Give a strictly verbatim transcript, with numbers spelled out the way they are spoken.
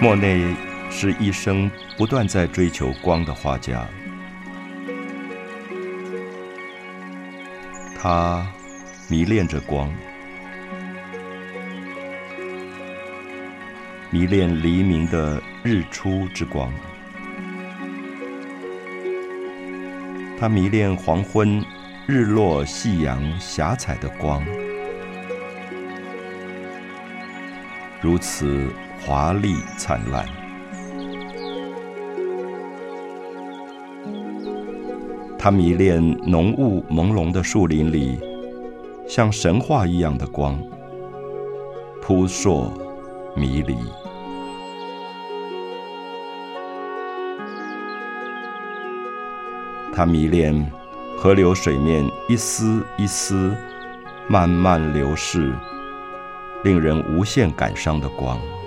莫内是一生不断在追求光的画家，他迷恋着光，迷恋黎明的日出之光，他迷恋黄昏日落夕阳霞彩的光，如此华丽灿烂。他迷恋浓雾朦胧的树林里像神话一样的光，扑朔迷离。他迷恋河流水面一丝一丝慢慢流逝，令人无限感伤的光。